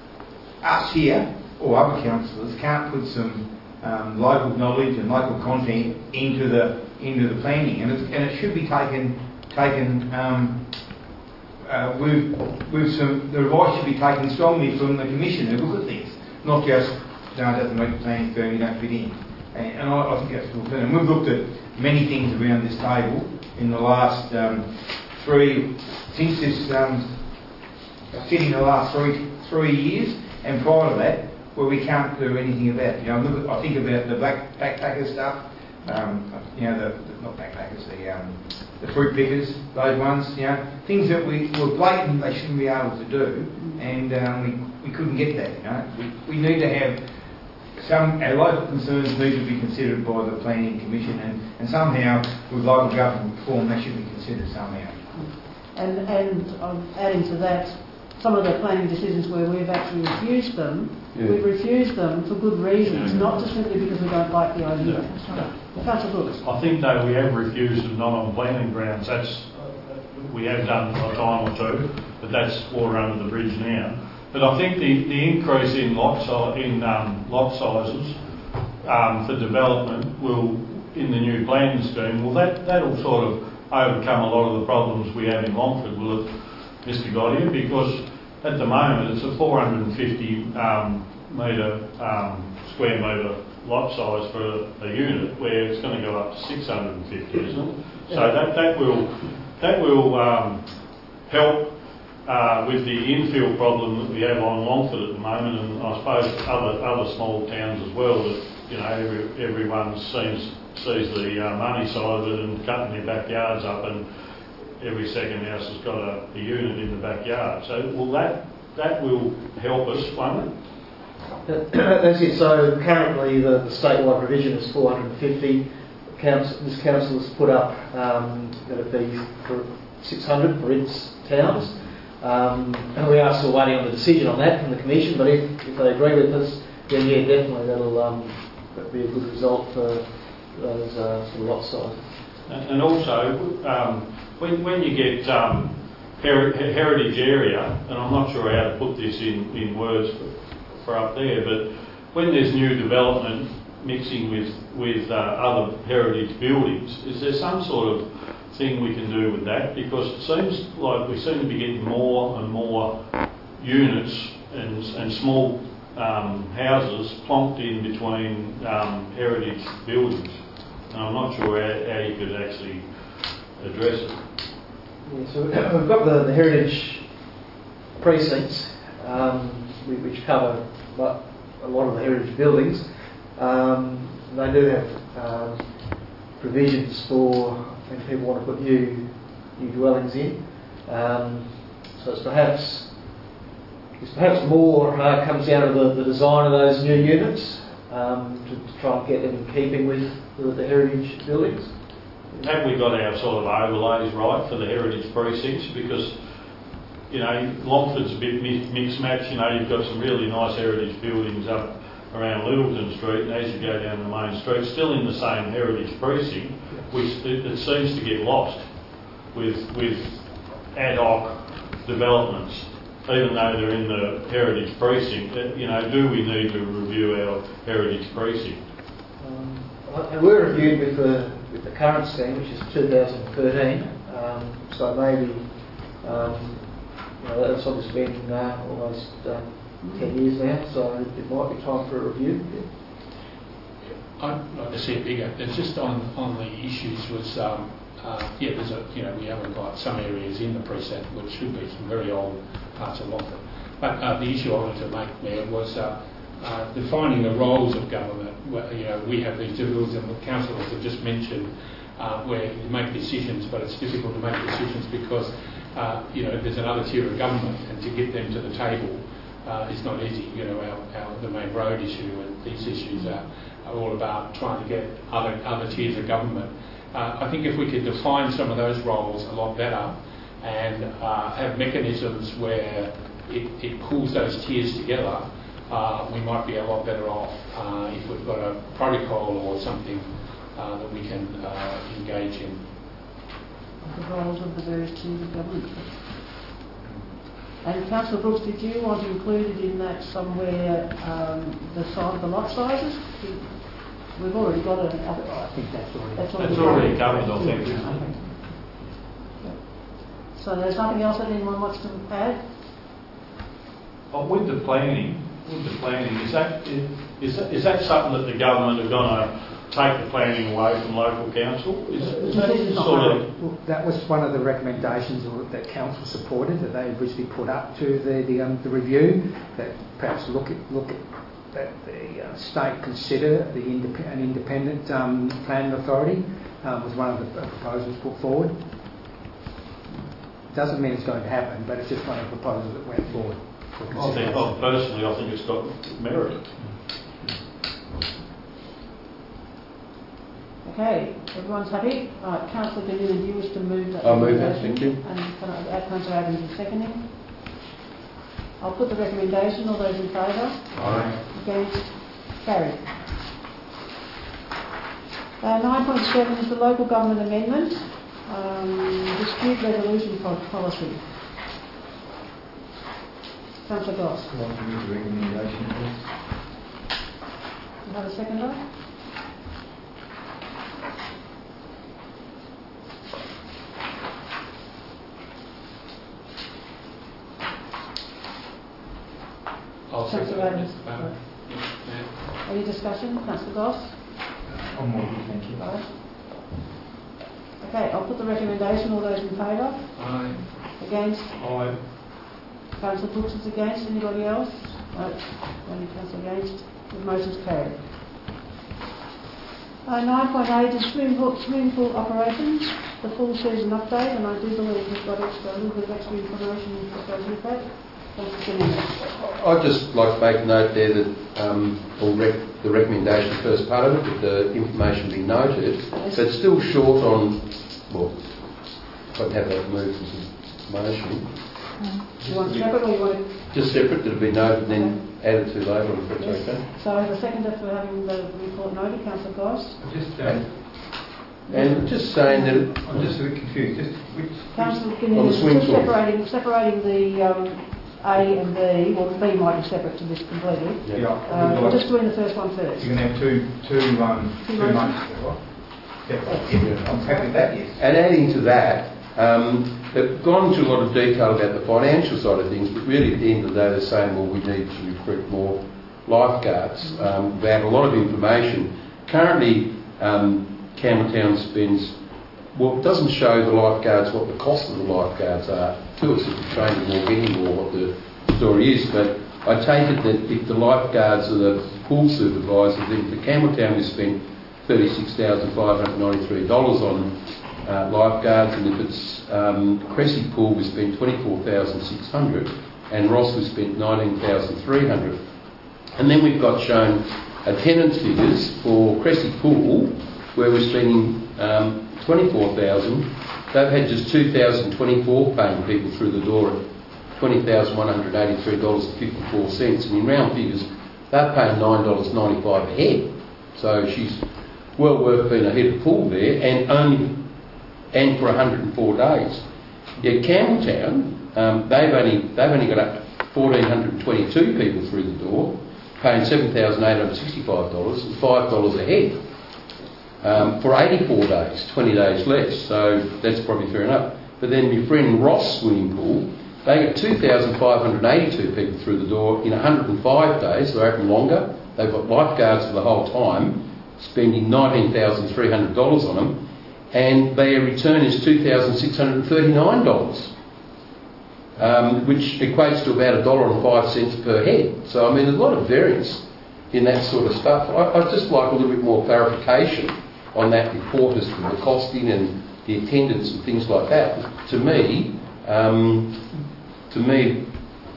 us here or other councillors, can't put some um, local knowledge and local content into the into the planning, and, it's, and it should be taken taken. Um, Uh, with, with some, the advice should be taken strongly from the Commission who look at things, not just, no, it doesn't make the planning firm, you don't fit in. And, and I, I think that's a good thing. And we've looked at many things around this table in the last um, three, since this um, sitting the last three three years, and prior to that, where we can't do anything about it. You know, look at, I think about the back, backpacker stuff, um, you know, the, the not backpackers, the um, the fruit pickers, those ones, you know, things that we were blatant they shouldn't be able to do, and um, we, we couldn't get that, you know. We, we need to have some, our local concerns need to be considered by the Planning Commission, and, and somehow with local government reform they should be considered somehow. And, and um, adding to that, some of the planning decisions where we've actually refused them, yeah. we've refused them for good reasons, yeah. not just simply because we don't like the idea. No. No. Councillor Brooks. I think though we have refused them not on planning grounds. That's uh, we have done a time or two, but that's water under the bridge now. But I think the, the increase in lot si- in um, lot sizes um, for development will in the new planning scheme. Well, that that'll sort of overcome a lot of the problems we have in Longford, will it, Mister Gaudier? Because at the moment it's a four hundred fifty um, metre um, square metre lot size for a, a unit, where it's going to go up to six hundred fifty, isn't it? So that that will that will um, help uh, with the infill problem that we have on Longford at the moment, and I suppose other other small towns as well. That you know every, everyone seems sees the uh, money side of it and cutting their backyards up, and every second house has got a, a unit in the backyard. So well, that that will help us, won't it? That's it. So currently the, the statewide provision is four hundred fifty. Council, this council has put up um, that it be for six hundred for its towns. Um, and we are still waiting on the decision on that from the Commission, but if, if they agree with us, then yeah, definitely that'll um, that'll be a good result for those uh, sort of lot sizes. And, and also, um, when, when you get um, her- heritage area, and I'm not sure how to put this in, in words for, for up there, but when there's new development mixing with, with uh, other heritage buildings, is there some sort of thing we can do with that? Because it seems like we seem to be getting more and more units and, and small um, houses plonked in between um, heritage buildings. And I'm not sure how, how you could actually address it. Yeah, so we've got the, the heritage precincts, um, which cover a lot of the heritage buildings. Um, they do have um, provisions for when people want to put new new dwellings in. Um, so it's perhaps it's perhaps more uh, comes down to the, the design of those new units um, to, to try and get them in keeping with the, the heritage buildings. Have we got our sort of overlays right for the heritage precincts? Because you know, Longford's a bit mixed match. You know, you've got some really nice heritage buildings up around Littleton Street, and as you go down the main street, still in the same heritage precinct, which it, it seems to get lost with with ad hoc developments. even though they're in the heritage precinct, uh, you know, do we need to review our heritage precinct? Um, and we're reviewed with the with the current scheme, which is two thousand thirteen. Um, so maybe um, you know, that's obviously been uh, almost uh, ten years now. So it might be time for a review. Yeah. I'd like to see it bigger. It's just on on the issues was um, uh, yeah. There's a you know we haven't got some areas in the precinct which should be some very old parts of Longford. But uh, the issue I wanted to make there was. Uh, Uh, defining the roles of government. Where, you know, we have these difficulties, and the councillors have just mentioned uh, where you make decisions, but it's difficult to make decisions because uh, you know there's another tier of government, and to get them to the table uh, is not easy. You know, our, our the main road issue and these issues are, are all about trying to get other other tiers of government. Uh, I think if we could define some of those roles a lot better and uh, have mechanisms where it, it pulls those tiers together. Uh, we might be a lot better off uh, if we've got a protocol or something uh, that we can uh, engage in. The roles of the various tiers of government. And Councillor Brooks, did you want included in that somewhere um, the size, the lot sizes? We've already got it. I think that's already, That's already, That's already covered, I think. So there's nothing else that anyone wants to add? Oh, with the planning, with the planning, is that is that, is that something that the government are going to take the planning away from local council? Is, is that sort of? Well, that was one of the recommendations that council supported that they originally put up to the the, um, the review. That perhaps look at look at that the uh, state consider the indep- an independent um, planning authority um, was one of the proposals put forward. Doesn't mean it's going to happen, but it's just one of the proposals that went forward. I think, well, personally, I think it's got merit. Okay, everyone's happy? All right, Councillor Galina, do you wish to move that? I'll move that, thank you. And can I add Councillor Adams in seconding? I'll put the recommendation. All those in favour? Aye. Against? Carried. Uh, nine point seven is the local government amendment, um, dispute resolution policy. Councillor Goss. I'd like to move the recommendation, please. You have a seconder? I'll second Councillor Adams. that. Yeah. Any discussion? Councillor Goss? I'm all good, thank you. Right. Okay, I'll put the recommendation. All those in favour? Aye. Against? Aye. Councillor Brooks is against. Anybody else? No. Only Councillor against. The motion's carried. Uh, nine point eight is swimming pool, swimming pool operations, the full season update, and I do believe we've got extra, a little bit of extra information that goes with that. I'd just like to make a note there that um, or rec- the recommendation, first part of it, that the information be noted, so it's still short on, well, I'd have that moved as a motion. Do you want it separate or you want it? Just separate, that'll be noted and then added to later on, if that's Yes. okay. So the seconder for having the report noted, Councillor Goss. Just, um, And just saying that it, I'm just a bit confused. Just which, Councillor On Guinness, the swing just pool. separating, separating the um, A and B, well the B might be separate to this completely. which yeah, Uh, would we're like- just doing the first one first. you're going to have two, two, um, Two two motions. months. is that right? Yeah, yeah, I'm happy with that. Yes. And adding to that, um, they've gone into a lot of detail about the financial side of things, but really at the end of the day they're saying, well, we need to recruit more lifeguards. Um, they have a lot of information. Currently, um, Campbelltown spends, well, it doesn't show the lifeguards what the cost of the lifeguards are to us if we train them or getting more what the story is, but I take it that if the lifeguards are the pool supervisors, then for Campbelltown we spent thirty-six thousand five hundred ninety-three dollars on uh, lifeguards, and if it's um, Cressy Pool we spent twenty-four thousand six hundred dollars and Ross we spent nineteen thousand three hundred dollars. And then we've got shown attendance figures for Cressy Pool where we're spending um, twenty-four thousand dollars. They've had just two thousand twenty-four paying people through the door at twenty thousand one hundred eighty-three dollars and fifty-four cents, and in round figures they're paying nine dollars ninety-five a head. So she's well worth being a head of pool there, and only and for one hundred and four days. Yet Campbelltown, um, they've only they've only got up to one thousand four hundred twenty-two people through the door, paying seven thousand eight hundred sixty-five dollars and five dollars a head. Um, for eighty-four days, twenty days less, so that's probably fair enough. But then my friend Ross Swimming Pool, they get two thousand five hundred eighty-two people through the door in one hundred five days, they're open longer, they've got lifeguards for the whole time, spending nineteen thousand three hundred dollars on them, and their return is two thousand six hundred thirty-nine dollars, um, which equates to about a dollar and five cents per head. So, I mean, there's a lot of variance in that sort of stuff. I, I'd just like a little bit more clarification on that report as to the costing and the attendance and things like that. To me, um, to me,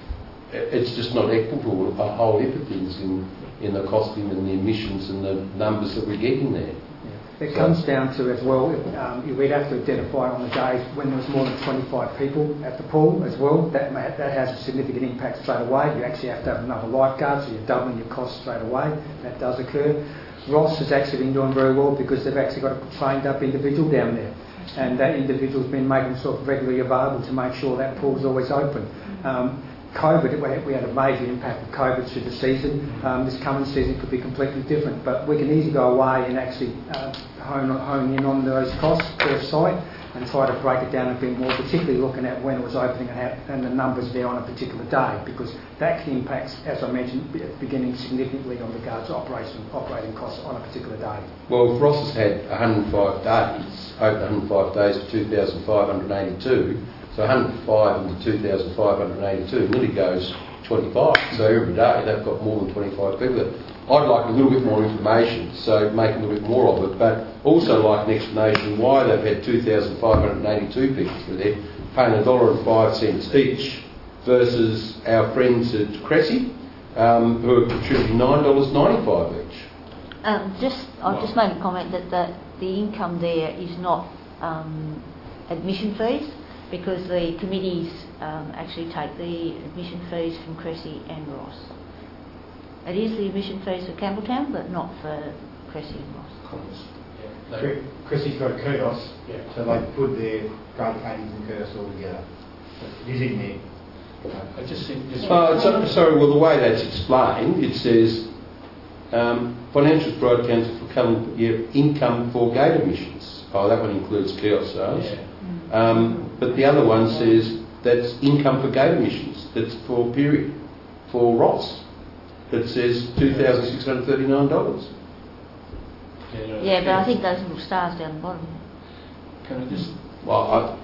it's just not equitable. A whole heap of things in, in the costing and the emissions and the numbers that we're getting there. Yeah. It comes down to as well, um, we'd have to identify on the days when there was more than twenty-five people at the pool as well. That may, that has a significant impact straight away. You actually have to have another lifeguard, so you're doubling your costs straight away. That does occur. Ross has actually been doing very well because they've actually got a trained up individual down there, and that individual's been making himself regularly available to make sure that pool's always open. Um, COVID, we had a major impact of COVID through the season. Um, this coming season could be completely different, but we can easily go away and actually uh, hone, hone in on those costs per site and try to break it down a bit more, particularly looking at when it was opening and, how, and the numbers there on a particular day, because that impacts, as I mentioned at the beginning, significantly on regards to operation, operating costs on a particular day. Well, if Ross has had one hundred five days, open one hundred five days for two thousand five hundred eighty-two, so one hundred five into two thousand five hundred eighty-two nearly goes twenty-five. So every day they've got more than twenty-five people there. I'd like a little bit more information, so make a little bit more of it, but also like an explanation why they've had two thousand five hundred eighty-two people through there, paying a dollar and five cents each, versus our friends at Cressy, um, who are contributing nine dollars ninety-five each. Um, just, I'll just make a comment that the, the income there is not um, admission fees, because the committees um, actually take the admission fees from Cressy and Ross. It is the admission fees for Campbelltown, but not for Cressy and Ross. Yeah, no. Cressy's got a kudos, Yeah. so they put their great paintings and kudos all together. It is in there. I just think this. Oh, so, sorry, well, the way that's explained, it says um, financial broad council for current year income for gate admissions. Oh, that one includes kiosk sales. Yeah. Um, but the other one says that's income for gate admissions. That's for period. For Ross. That says two thousand six hundred thirty-nine dollars. Yeah, no, Yeah, but I think those little stars down the bottom. Can I just? Well, I,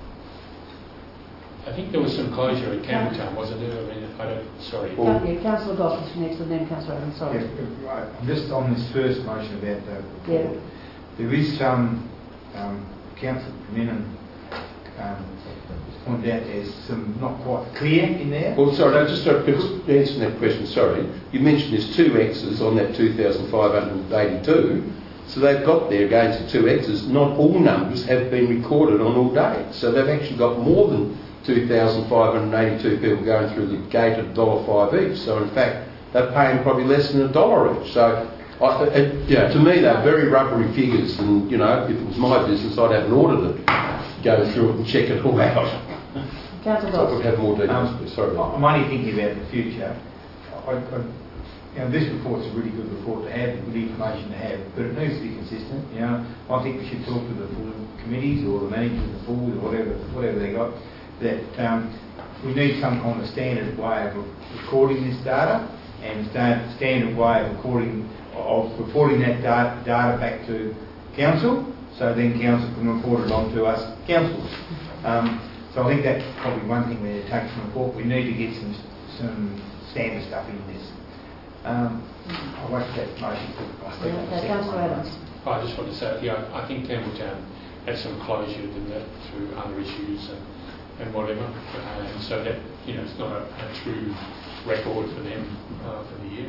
I think there was some closure at Campbelltown, wasn't there? I mean, I don't. Sorry. Well, Yeah, Councillor Goss is next and then Councillor Evans, sorry. Yeah, right. Just on this first motion about the report, Yeah. there is some, um, Councillor Cominion um, pointed out there's some not quite clear in there. well, sorry, no, just to answer that question, sorry. You mentioned there's two X's on that two thousand five hundred eighty-two. So they've got there against the two X's. Not all numbers have been recorded on all days. So they've actually got more than two thousand five hundred eighty-two people going through the gate at one dollar five each. So in fact, they're paying probably less than a dollar each. So I, it, you know, to me, they're very rubbery figures. And, you know, if it was my business, I'd have an auditor go through it and check it all out. Councillor So I Goss. would have more details. Um, sorry. I'm only thinking about the future. I, I, you know, this report's a really good report to have, good information to have, but it needs to be consistent. You know, I think we should talk to the full committees or the managers of the pools or whatever, whatever they got. That um, we need some kind of standard way of recording this data and stand, standard way of recording of reporting that data, data back to council, so then council can report it on to us councils. Um, so I think that's probably one thing we need to take from the report. We need to get some some standard stuff in this. Um, I won't that motion. Yeah, Councillor Evans. I just want to say, yeah, I think Campbelltown had some closure in that through other issues and, and whatever, uh, and so that, you know, it's not a, a true record for them uh, for the year.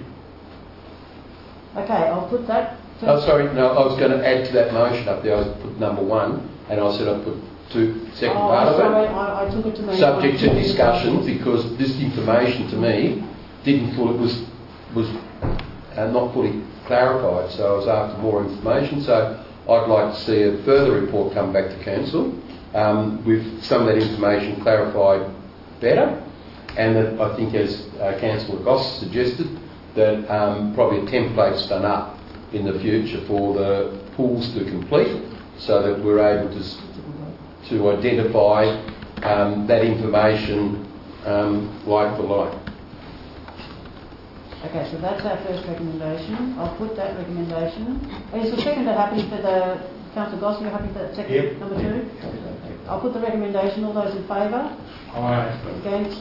Okay, I'll put that. Oh, sorry, no, I was going to add to that motion up there. I put number one, and I said I put two, second oh, part of sorry, it. I, I took it to mean Subject to discussion, because this information to me didn't fully, was was uh, not fully clarified, so I was after more information. So I'd like to see a further report come back to council um, with some of that information clarified better, and that I think, as uh, Councillor Goss suggested, that um, probably a template's done up in the future for the pools to complete, so that we're able to s- to identify um, that information um, like for like. Okay, so that's our first recommendation. I'll put that recommendation. Is the seconder happy for the, Councillor Goss, are you happy for that second, Yep. number two? I'll put the recommendation. All those in favour? Aye. Against?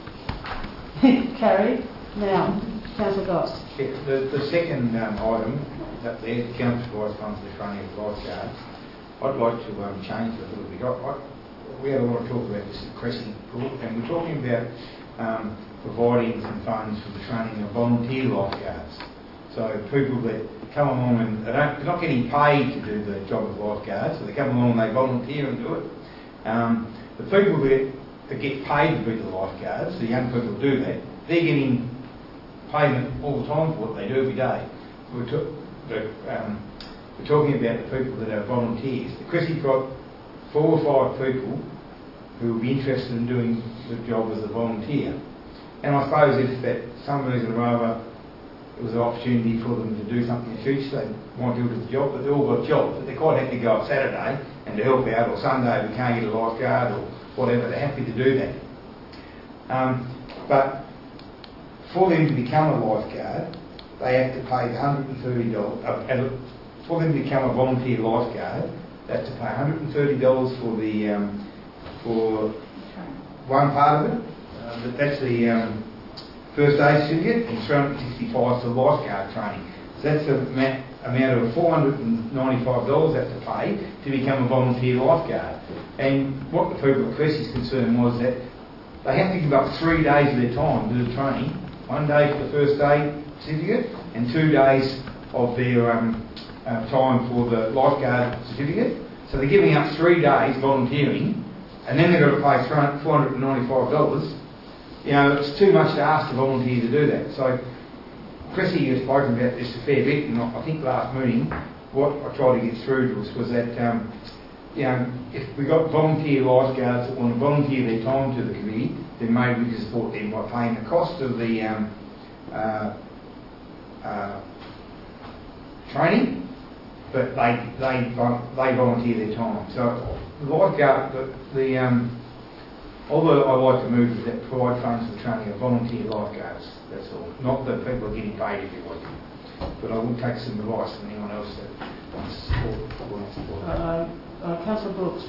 Carried. Now, Councillor Goss. Yeah, the, the second um, item, that the account provides funds for the training of lifeguards, I'd like to um, change it a little bit. I, I, we had a lot of talk about this at Crescent Pool, and we're talking about um, providing some funds for the training of volunteer lifeguards. So people that come along and they don't, they're not getting paid to do the job of lifeguards, so they come along and they volunteer and do it. Um, the people that, that get paid to be the lifeguards, the young people who do that, they're getting payment all the time for what they do every day. We're, to, the, um, we're talking about the people that are volunteers. The Chrissy's got four or five people who will be interested in doing the job as a volunteer. And I suppose if that some reason or other it was an opportunity for them to do something in the future, they might do it as a job, but they all got jobs. But they're quite happy to go up Saturday and to help out, or Sunday if we can't get a lifeguard or whatever, they're happy to do that. Um, but for them to become a lifeguard, they have to pay one hundred thirty dollars. Uh, for them to become a volunteer lifeguard, they have to pay one hundred thirty dollars for the um, for one part of it. Uh, but that's the um, first aid certificate, and three hundred sixty-five dollars for lifeguard training. So that's the ma- amount of four hundred ninety-five dollars they have to pay to become a volunteer lifeguard. And what the people at Cressy's concern was that they have to give up three days of their time to do the training. One day for the first aid certificate and two days of their um, uh, time for the lifeguard certificate. So they're giving up three days volunteering, and then they've got to pay four hundred ninety-five dollars. You know, it's too much to ask a volunteer to do that. So Cressy has spoken about this a fair bit, and I think last meeting what I tried to get through to us was that um, you know, if we got volunteer lifeguards that want to volunteer their time to the committee, then maybe we can support them by paying the cost of the um, uh, uh, training, but they they they volunteer their time. So the lifeguard, the, the um, although I like to move that provide funds for the training of volunteer lifeguards. That's all. Not that people are getting paid every week, but I would take some advice from anyone else that wants to support. Wants to support that. Uh, uh, Councillor Brooks.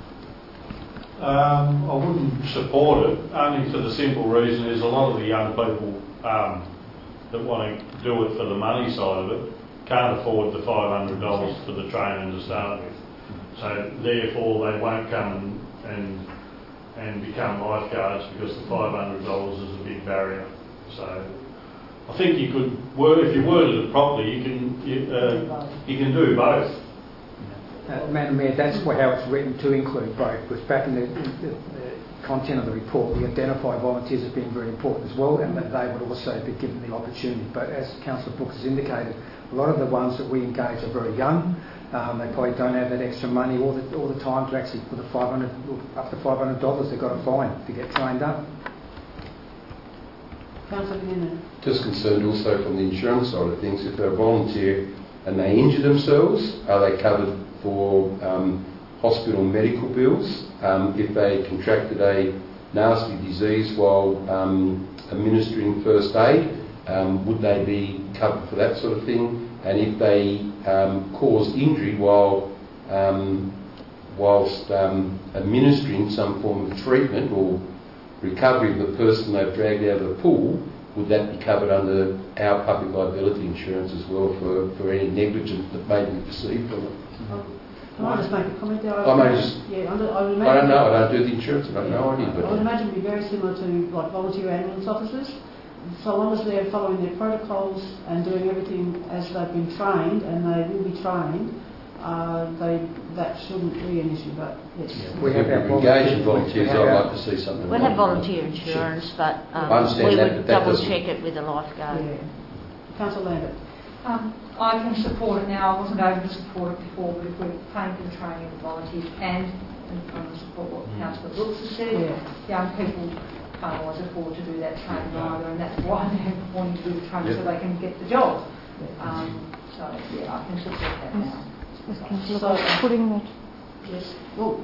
Um, I wouldn't support it, only for the simple reason is a lot of the young people um, that want to do it for the money side of it can't afford the five hundred dollars for the training to start with. So therefore they won't come and, and, and become lifeguards because the five hundred dollars is a big barrier. So I think you could word, if you worded it properly, you can you, uh, you can do both. Uh, Madam Mayor, that's what, how it's written to include both, because back in the, the, the content of the report, we identify volunteers as being very important as well, and that they would also be given the opportunity. But as Councillor Brooks has indicated, a lot of the ones that we engage are very young. Um, they probably don't have that extra money all the, all the time to actually put the five hundred up to five hundred dollars they've got to find to get trained up. Councillor Newman. Just concerned also from the insurance side of things, if they're a volunteer and they injure themselves, are they covered for um, hospital medical bills? Um, if they contracted a nasty disease while um, administering first aid, um, would they be covered for that sort of thing? And if they um, caused injury while um, whilst um, administering some form of treatment or recovery of the person they've dragged out of the pool, would that be covered under our public liability insurance as well for, for any negligence that may be perceived from it? Can I just make a comment there? I may just, yeah, I, I, would I don't imagine, know, I don't do the insurance, I don't know any, I would but imagine it'd be very similar to like volunteer ambulance officers. So long as they're following their protocols and doing everything as they've been trained, and they will be trained, uh, they that shouldn't be an issue. But yes, yeah, we have if our we're engaged in volunteers, volunteers, we have I'd our- like to see something. We'd like have that. volunteer insurance, but um, I understand we that, would but that double doesn't- check it with a lifeguard. yeah. Councillor Lambert. Um, I can support it now. I wasn't able to support it before, but if we're paying for the training of volunteers and, and I support what Councillor Brooks has said, Yeah. young people can't always afford to do that training either, and that's why they're wanting to do the training so they can get the job. Um, so, yeah, I can support that now. Yes, Councillor Goss, putting that. Yes. Oh.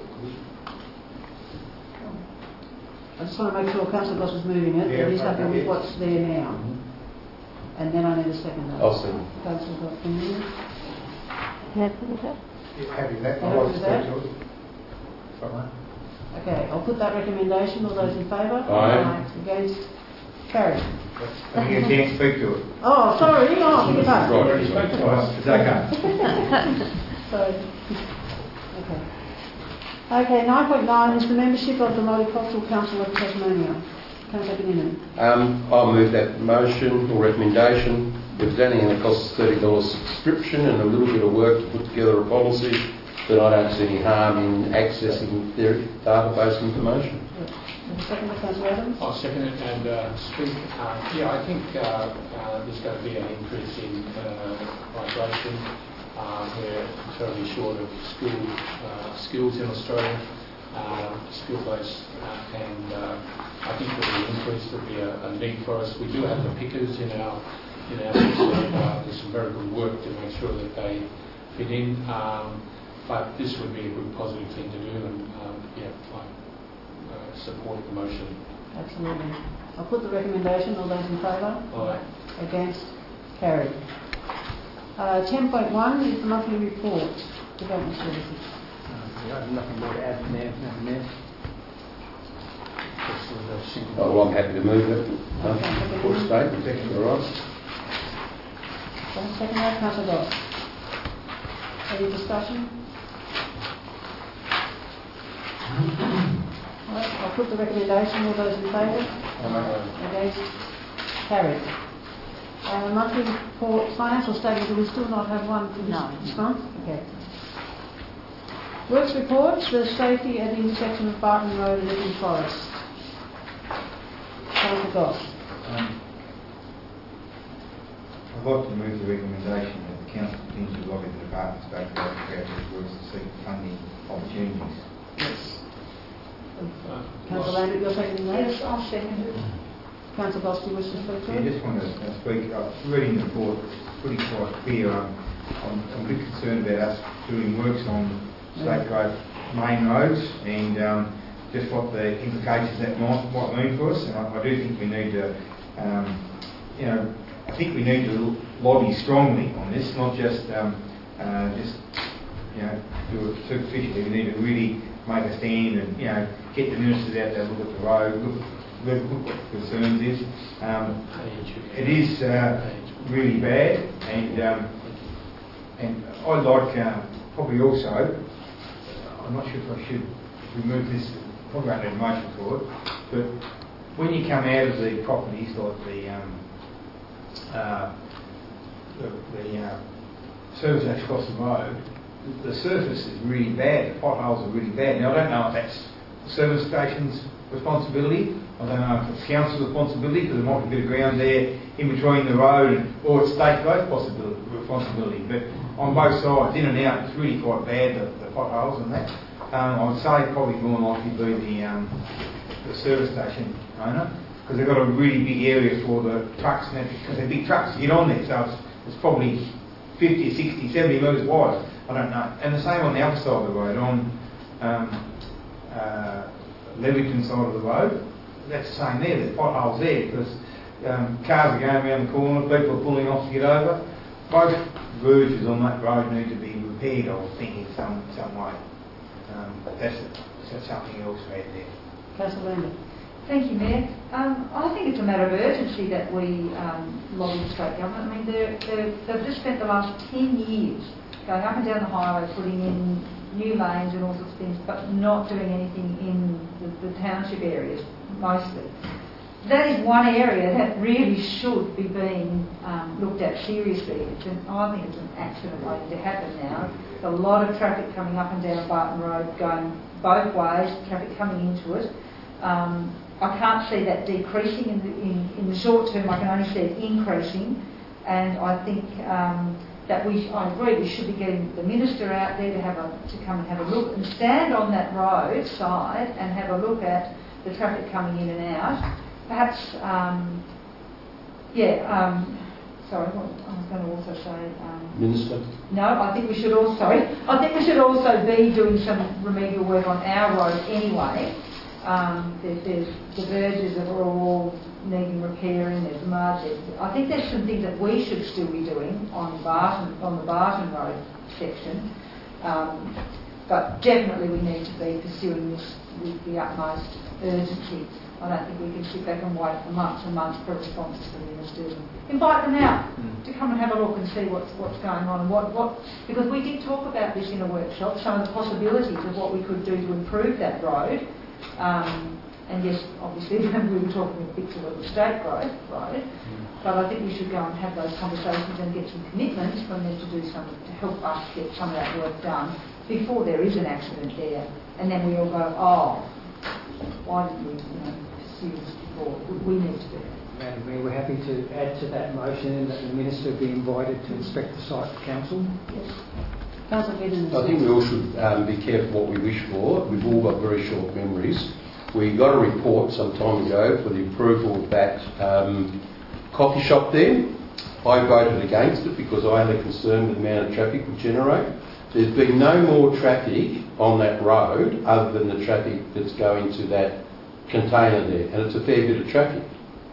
I just want to make sure Councillor Goss is moving it, Yeah, that he's happy with yes. what's there now. And then I need a second. I'll second. Councillor Goss, can you? Happy with that? Yeah, happy with that. Happy I'd like with to that? speak to it. Sorry. Okay, I'll put that recommendation. All those in favour? Aye. Against? Carried. I think you can't speak to it. Oh, sorry. Oh, I beg your pardon. Right. It's okay. So, okay. Okay, nine point nine is the membership of the Multicultural Council of Tasmania. Councillor Kinninan. Um, I'll move that motion or recommendation. If it's only going to cost us thirty dollars subscription and a little bit of work to put together a policy, then I don't see any harm in accessing their database information. Second by Councillor Adams. I'll second it and uh, speak. Uh, yeah, I think uh, uh, there's going to be an increase in uh, migration. Uh, we're terribly short of skill, uh, skills in Australia, uh, skill-based, uh, and uh, I think with the increase there'll be a, a need for us. We do have the pickers in our in our system. Uh, there's some very good work to make sure that they fit in, um, but this would be a good positive thing to do, and um, yeah, I uh, support the motion. Absolutely. I'll put the recommendation. All those in favour? Aye. Against? Carried. Uh, ten point one is the monthly report. Development Services. Uh, yeah, I have nothing more to add from there, Madam Mayor. Just sort of a simple- Oh, well, I'm happy to move it. Um, Okay. for statement. All right. Second that, Councillor Goss. Any discussion? All right, I'll put the recommendation. All those in favour? Against? Carried. Uh, monthly report, financial statement, do we still not have one for this, No. this month? Okay. Works reports, the safety at the intersection of Barton Road and Epping Forest. Councillor Goss. Um, I'd like to move the recommendation that the council continue to lobby the departments back to create these works to seek funding opportunities. Yes. Uh, Councillor Lambert, you're seconding that? Yes, I'll second it. Councillor Goss, do you wish to speak to I it? just want to uh, speak, uh, reading the report, it's pretty quite clear. Um, I'm, I'm a bit concerned about us doing works on state road, main roads, and um, just what the implications that might, might mean for us. And I, I do think we need to, um, you know, I think we need to lobby strongly on this, not just um, uh, just you know do it superficially. We need to really make a stand and you know get the ministers out there, look at the road, look, look what the concerns is. Um, it is uh, really bad, and um, and I'd like uh, probably also. I'm not sure if I should remove this. Probably won't need a motion for it, but when you come out of the properties like the um, uh, the, the uh, service that's across the road, the surface is really bad. The potholes are really bad. Now I don't know if that's the service station's responsibility. I don't know if it's council's responsibility because there might be a bit of ground there in between the road and, or it's state road possibility, responsibility. But on both sides, in and out, it's really quite bad, the, the potholes and that. Um, I would say probably more likely be the, um, the service station owner because they've got a really big area for the trucks and that because they're big trucks to get on there. So it's, it's probably fifty, sixty, seventy metres wide. I don't know. And the same on the other side of the road, on um, uh, Levington side of the road. That's the same there. There's potholes there because um, cars are going around the corner, people are pulling off to get over. Both verges on that road need to be repaired, I would think, in some, some way. Um, that's, that's something else right there. Councillor Lambert. Thank you, Mayor. Um, I think it's a matter of urgency that we um, lobby the state government. I mean, they're, they're, they've just spent the last ten years going up and down the highway, putting in new lanes and all sorts of things, but not doing anything in the, the township areas, mostly. That is one area that really should be being um, looked at seriously. It's an, I think it's an accident waiting to happen now. There's a lot of traffic coming up and down Barton Road, going both ways, traffic coming into it. Um, I can't see that decreasing in the, in, in the short term. I can only see it increasing, and I think um, that we, I agree, we should be getting the minister out there to have a to come and have a look and stand on that road side and have a look at the traffic coming in and out. Perhaps, um, yeah, um, sorry, what I was going to also say. Um, Minister? No, I think we should also, I think we should also be doing some remedial work on our road anyway. Um, there, there's the verges that are all needing repairing, there's mud, there's, I think there's some things that we should still be doing on Barton, on the Barton Road section. Um, but definitely we need to be pursuing this with the utmost urgency. I don't think we can sit back and wait for months and months for responses from ministers. Invite them out mm. to come and have a look and see what's what's going on and what, what because we did talk about this in a workshop, some of the possibilities of what we could do to improve that road. Um, and yes, obviously we were talking a picture of the state road, road. Mm. But I think we should go and have those conversations and get some commitments from them to do something to help us get some of that work done before there is an accident there. And then we all go, oh, why didn't we, you know, pursue this before? We need to do that. Madam Mayor, we're happy to add to that motion that the Minister be invited to inspect the site for Council. Yes. Councillor Giddens. I think we all should um, be careful what we wish for. We've all got very short memories. We got a report some time ago for the approval of that um, coffee shop there. I voted against it because I had a concern with the amount of traffic it would generate. There's been no more traffic on that road other than the traffic that's going to that container there, and it's a fair bit of traffic.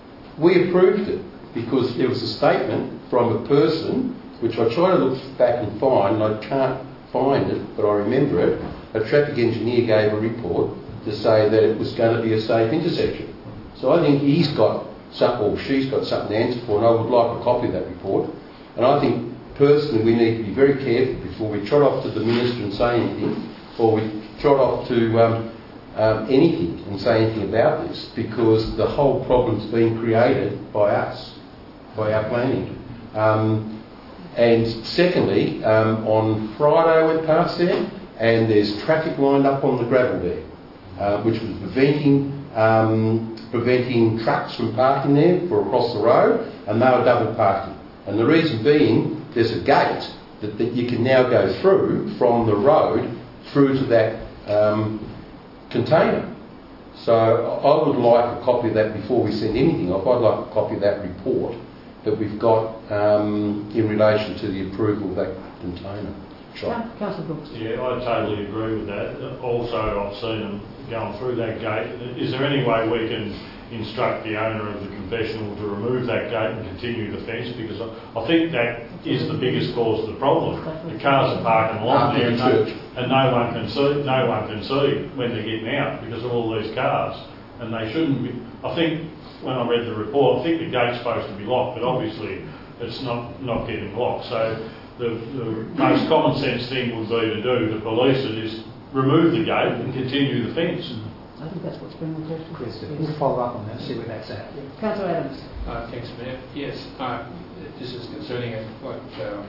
We approved it because there was a statement from a person, which I try to look back and find, and I can't find it, but I remember it. A traffic engineer gave a report to say that it was going to be a safe intersection. So I think he's got something, or she's got something to answer for, and I would like a copy of that report. And I think personally we need to be very careful before we trot off to the Minister and say anything, or we trot off to um, um, anything and say anything about this, because the whole problem's been created by us, by our planning. Um, and secondly, um, on Friday I went past there, and there's traffic lined up on the gravel there, uh, which was preventing um, preventing trucks from parking there for across the road, and they were double parking. And the reason being, there's a gate that, that you can now go through from the road through to that um, container. So I would like a copy of that before we send anything off. I'd like a copy of that report that we've got um, in relation to the approval of that container. Sure. Councillor Brooks. Yeah, I totally agree with that. Also, I've seen them going through that gate. Is there any way we can instruct the owner of the confessional to remove that gate and continue the fence? Because I, I think that is the biggest cause of the problem. The cars are parking along there, and no, and no one can see. No one can see when they're getting out because of all these cars, and they shouldn't be. I think when I read the report, I think the gate's supposed to be locked, but obviously it's not not getting locked. So the, the most common sense thing would be to do to police it is remove the gate and continue the fence. I think that's what's been requested. We'll follow up on that, see where that's at. Yeah. Councillor Adams. Uh, thanks, Mayor. Yes, uh, this is concerning it. Like, um,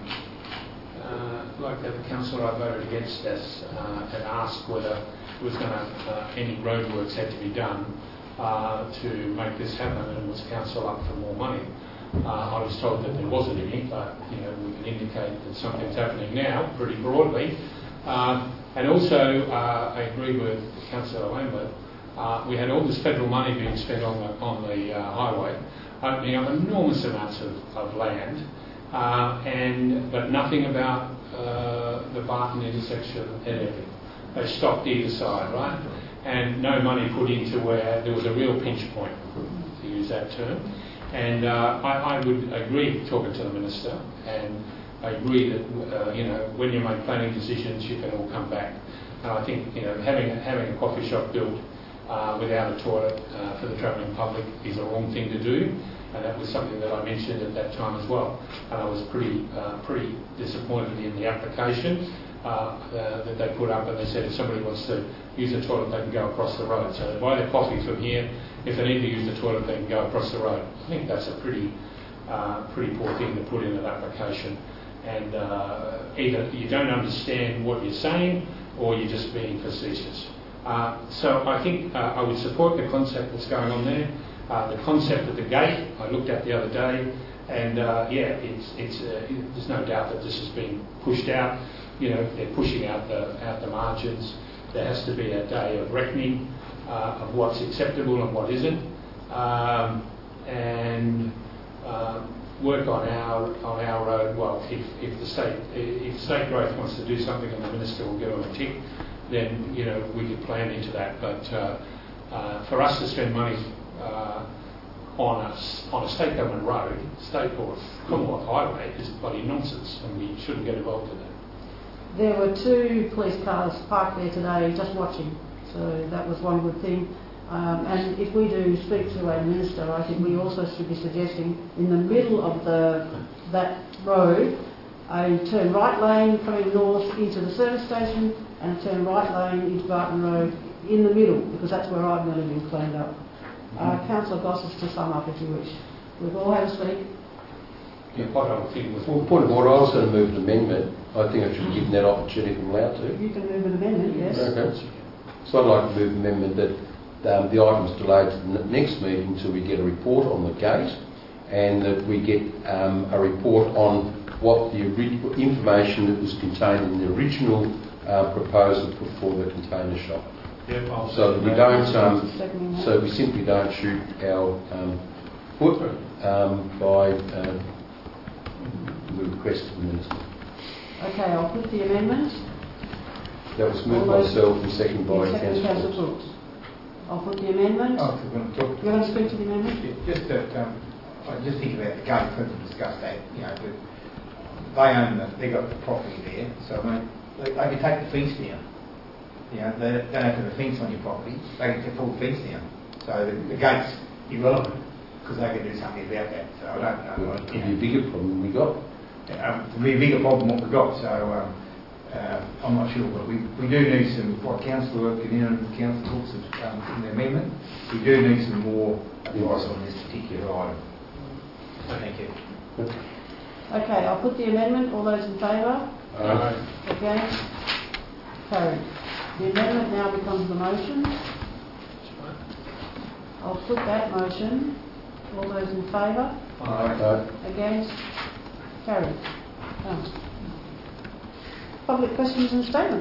uh, like the councillor, I voted against this uh, and asked whether it was going to uh, any roadworks had to be done uh, to make this happen, and was council up for more money. Uh, I was told that there wasn't any, but you know we can indicate that something's happening now, pretty broadly. Uh, and also, uh, I agree with Councillor Lambert. Uh, we had all this federal money being spent on the on the uh, highway, opening up enormous amounts of, of land, uh, and but nothing about uh, the Barton intersection and everything. They stopped either side, right? And no money put into where there was a real pinch point, to use that term. And uh, I, I would agree talking to the Minister, and I agree that uh, you know when you make planning decisions, you can all come back. And I think you know having having a coffee shop built uh, without a toilet uh, for the travelling public is a wrong thing to do, and that was something that I mentioned at that time as well. And I was pretty uh, pretty disappointed in the application uh, uh, that they put up, and they said if somebody wants to use the toilet, they can go across the road. So they buy their coffee from here. If they need to use the toilet, they can go across the road. I think that's a pretty, uh, pretty poor thing to put in an application. And uh, either you don't understand what you're saying, or you're just being facetious. Uh, so I think uh, I would support the concept that's going on there. Uh, the concept of the gate I looked at the other day, and uh, yeah, it's it's uh, there's no doubt that this is being pushed out. You know, they're pushing out the out the margins. There has to be a day of reckoning. uh, of what's acceptable and what isn't, um, and uh, work on our on our road. Well, if, if the state if state growth wants to do something and the minister will give them a tick, then you know we could plan into that. But uh, uh, for us to spend money uh, on a on a state government road, state or Commonwealth highway, is bloody nonsense, and we shouldn't get involved in that. There were two police cars parked there today just watching, so that was one good thing. Um, and if we do speak to a minister, I think we also should be suggesting in the middle of the that road a turn right lane coming north into the service station and a turn right lane into Barton Road in the middle, because that's where I'm going to be cleaned up. Uh, Councillor Gosses, to sum up if you wish. We've all had a speak. Yeah, what I would think was... Well, point of order, I was going to move an amendment. I think I should be given that opportunity if I'm allowed to. You can move an amendment, yes. Okay. So I'd like to move an amendment that um, the item is delayed to the n- next meeting until we get a report on the gate, and that we get um, a report on what the ori- information that was contained in the original uh, proposal put for the container shop. Yep, I'll So that we second don't, um, Seconding that. so we simply don't shoot our um, foot um, by uh, the request of the minister. Okay, I'll put the amendment. That was moved All by those- myself and seconded by Second, Councillor Councillor Brooks. Brooks. I'll put the amendment. Oh, if we're going to talk. You're going to speak to the amendment? Just that, um, I just think about the gate, because we discussed that, you know, that they own the, they got the property there, so I mean, they, they can take the fence down. You know, they don't have to have a fence on your property, they can pull the fence down. So the, the gate's irrelevant, because they can do something about that, so I don't know. It you could know. be a bigger problem than we got. Um, it'll be a bigger problem what we've got, so um, uh, I'm not sure, but we, we do need some, what Councillor Ganina and Councillor talks of um, in the amendment, we do need some more advice on this particular item. Thank you. Okay, I'll put the amendment. All those in favour? Uh, Against? Carried. The amendment now becomes the motion. I'll put that motion. All those in favour? uh, Against? Carried. Done. Public questions and statements.